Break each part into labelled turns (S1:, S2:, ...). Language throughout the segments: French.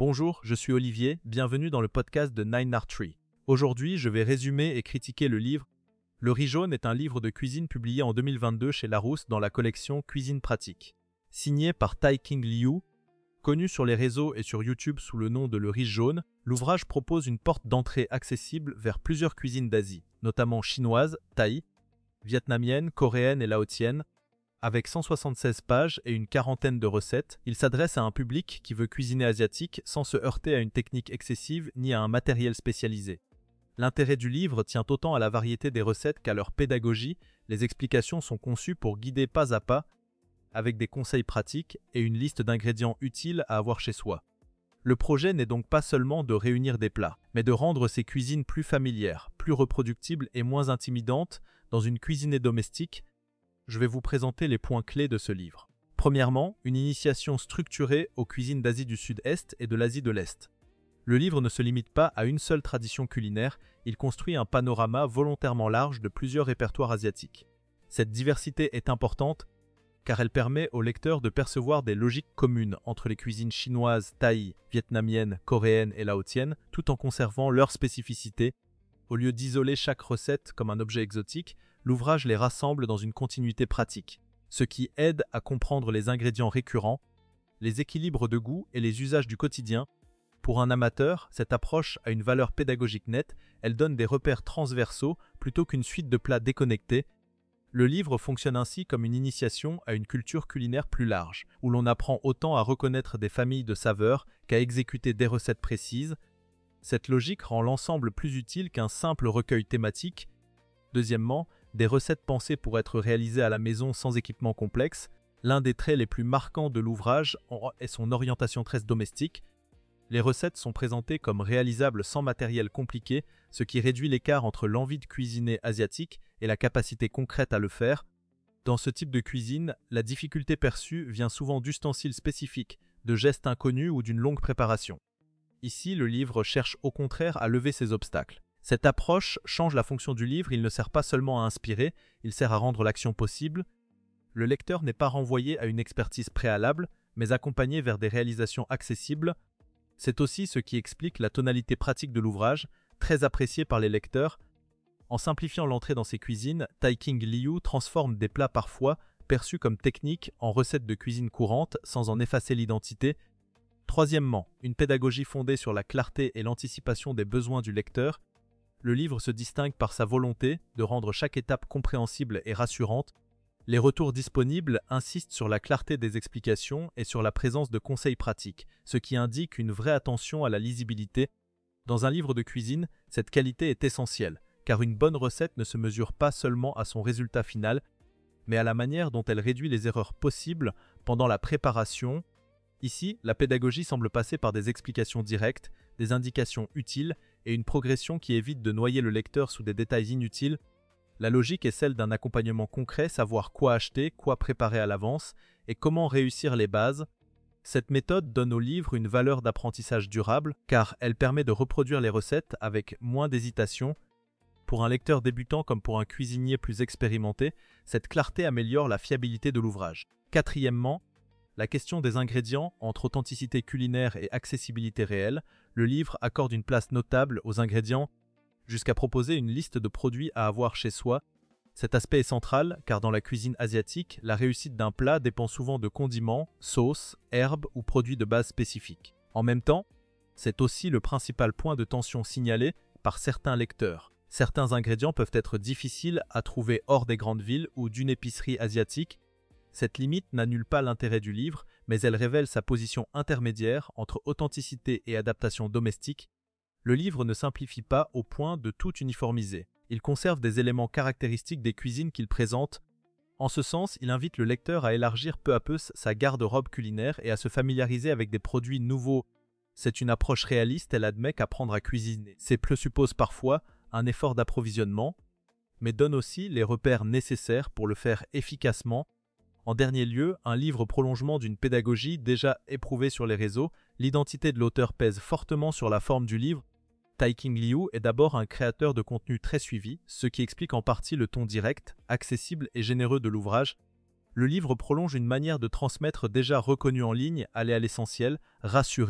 S1: Bonjour, je suis Olivier, bienvenue dans le podcast de Nine Art Tree. Aujourd'hui, je vais résumer et critiquer le livre Le riz jaune est un livre de cuisine publié en 2022 chez Larousse dans la collection Cuisine pratique. Signé par Tai-King Liu, connu sur les réseaux et sur YouTube sous le nom de Le riz jaune, l'ouvrage propose une porte d'entrée accessible vers plusieurs cuisines d'Asie, notamment chinoise, thaï, vietnamienne, coréenne et laotienne. Avec 176 pages et une quarantaine de recettes, il s'adresse à un public qui veut cuisiner asiatique sans se heurter à une technique excessive ni à un matériel spécialisé. L'intérêt du livre tient autant à la variété des recettes qu'à leur pédagogie. Les explications sont conçues pour guider pas à pas, avec des conseils pratiques et une liste d'ingrédients utiles à avoir chez soi. Le projet n'est donc pas seulement de réunir des plats, mais de rendre ces cuisines plus familières, plus reproductibles et moins intimidantes dans une cuisine domestique. Je vais vous présenter les points clés de ce livre. Premièrement, une initiation structurée aux cuisines d'Asie du Sud-Est et de l'Asie de l'Est. Le livre ne se limite pas à une seule tradition culinaire, il construit un panorama volontairement large de plusieurs répertoires asiatiques. Cette diversité est importante car elle permet au lecteur de percevoir des logiques communes entre les cuisines chinoises, thaï, vietnamiennes, coréennes et laotiennes, tout en conservant leurs spécificités. Au lieu d'isoler chaque recette comme un objet exotique, l'ouvrage les rassemble dans une continuité pratique, ce qui aide à comprendre les ingrédients récurrents, les équilibres de goût et les usages du quotidien. Pour un amateur, cette approche a une valeur pédagogique nette, elle donne des repères transversaux plutôt qu'une suite de plats déconnectés. Le livre fonctionne ainsi comme une initiation à une culture culinaire plus large, où l'on apprend autant à reconnaître des familles de saveurs qu'à exécuter des recettes précises. Cette logique rend l'ensemble plus utile qu'un simple recueil thématique. Deuxièmement, des recettes pensées pour être réalisées à la maison sans équipement complexe. L'un des traits les plus marquants de l'ouvrage est son orientation très domestique. Les recettes sont présentées comme réalisables sans matériel compliqué, ce qui réduit l'écart entre l'envie de cuisiner asiatique et la capacité concrète à le faire. Dans ce type de cuisine, la difficulté perçue vient souvent d'ustensiles spécifiques, de gestes inconnus ou d'une longue préparation. Ici, le livre cherche au contraire à lever ces obstacles. Cette approche change la fonction du livre, il ne sert pas seulement à inspirer, il sert à rendre l'action possible. Le lecteur n'est pas renvoyé à une expertise préalable, mais accompagné vers des réalisations accessibles. C'est aussi ce qui explique la tonalité pratique de l'ouvrage, très appréciée par les lecteurs. En simplifiant l'entrée dans ces cuisines, Tai-King Liu transforme des plats parfois perçus comme techniques en recettes de cuisine courantes sans en effacer l'identité. Troisièmement, une pédagogie fondée sur la clarté et l'anticipation des besoins du lecteur. Le livre se distingue par sa volonté de rendre chaque étape compréhensible et rassurante. Les retours disponibles insistent sur la clarté des explications et sur la présence de conseils pratiques, ce qui indique une vraie attention à la lisibilité. Dans un livre de cuisine, cette qualité est essentielle, car une bonne recette ne se mesure pas seulement à son résultat final, mais à la manière dont elle réduit les erreurs possibles pendant la préparation. Ici, la pédagogie semble passer par des explications directes, des indications utiles et une progression qui évite de noyer le lecteur sous des détails inutiles. La logique est celle d'un accompagnement concret, savoir quoi acheter, quoi préparer à l'avance et comment réussir les bases. Cette méthode donne au livre une valeur d'apprentissage durable car elle permet de reproduire les recettes avec moins d'hésitation. Pour un lecteur débutant comme pour un cuisinier plus expérimenté, cette clarté améliore la fiabilité de l'ouvrage. Quatrièmement, la question des ingrédients entre authenticité culinaire et accessibilité réelle, le livre accorde une place notable aux ingrédients jusqu'à proposer une liste de produits à avoir chez soi. Cet aspect est central car dans la cuisine asiatique, la réussite d'un plat dépend souvent de condiments, sauces, herbes ou produits de base spécifiques. En même temps, c'est aussi le principal point de tension signalé par certains lecteurs. Certains ingrédients peuvent être difficiles à trouver hors des grandes villes ou d'une épicerie asiatique. Cette limite n'annule pas l'intérêt du livre, mais elle révèle sa position intermédiaire entre authenticité et adaptation domestique. Le livre ne simplifie pas au point de tout uniformiser. Il conserve des éléments caractéristiques des cuisines qu'il présente. En ce sens, il invite le lecteur à élargir peu à peu sa garde-robe culinaire et à se familiariser avec des produits nouveaux. C'est une approche réaliste, elle admet qu'apprendre à cuisiner suppose parfois un effort d'approvisionnement, mais donne aussi les repères nécessaires pour le faire efficacement. En dernier lieu, un livre prolongement d'une pédagogie déjà éprouvée sur les réseaux, l'identité de l'auteur pèse fortement sur la forme du livre. Tai-King Liu est d'abord un créateur de contenu très suivi, ce qui explique en partie le ton direct, accessible et généreux de l'ouvrage. Le livre prolonge une manière de transmettre déjà reconnue en ligne, aller à l'essentiel, rassurer,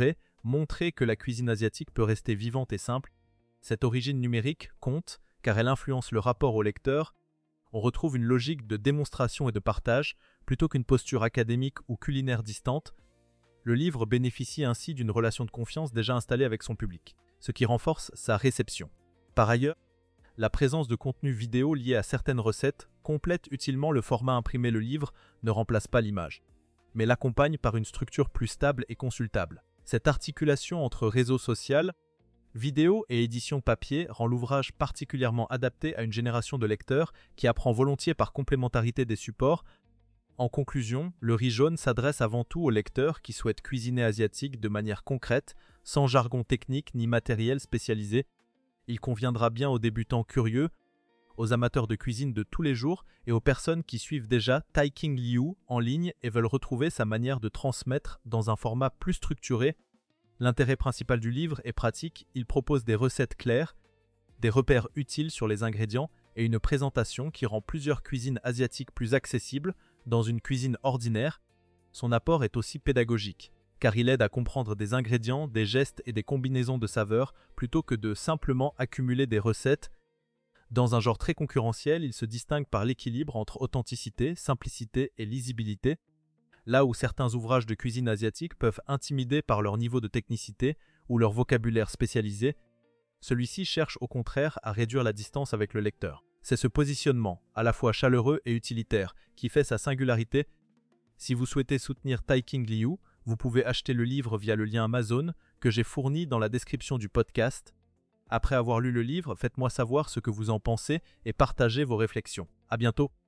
S1: Montrer que la cuisine asiatique peut rester vivante et simple, cette origine numérique compte car elle influence le rapport au lecteur. On retrouve une logique de démonstration et de partage plutôt qu'une posture académique ou culinaire distante. Le livre bénéficie ainsi d'une relation de confiance déjà installée avec son public, ce qui renforce sa réception. Par ailleurs, la présence de contenu vidéo lié à certaines recettes complète utilement le format imprimé. Le livre ne remplace pas l'image, mais l'accompagne par une structure plus stable et consultable. Cette articulation entre réseau social, vidéo et édition papier rend l'ouvrage particulièrement adapté à une génération de lecteurs qui apprend volontiers par complémentarité des supports. En conclusion, le riz jaune s'adresse avant tout aux lecteurs qui souhaitent cuisiner asiatique de manière concrète, sans jargon technique ni matériel spécialisé. Il conviendra bien aux débutants curieux, aux amateurs de cuisine de tous les jours et aux personnes qui suivent déjà Tai King Liu en ligne et veulent retrouver sa manière de transmettre dans un format plus structuré. L'intérêt principal du livre est pratique, il propose des recettes claires, des repères utiles sur les ingrédients et une présentation qui rend plusieurs cuisines asiatiques plus accessibles dans une cuisine ordinaire. Son apport est aussi pédagogique, car il aide à comprendre des ingrédients, des gestes et des combinaisons de saveurs plutôt que de simplement accumuler des recettes. Dans un genre très concurrentiel, il se distingue par l'équilibre entre authenticité, simplicité et lisibilité. Là où certains ouvrages de cuisine asiatique peuvent intimider par leur niveau de technicité ou leur vocabulaire spécialisé, celui-ci cherche au contraire à réduire la distance avec le lecteur. C'est ce positionnement, à la fois chaleureux et utilitaire, qui fait sa singularité. Si vous souhaitez soutenir Tai King Liu, vous pouvez acheter le livre via le lien Amazon que j'ai fourni dans la description du podcast. Après avoir lu le livre, faites-moi savoir ce que vous en pensez et partagez vos réflexions. À bientôt!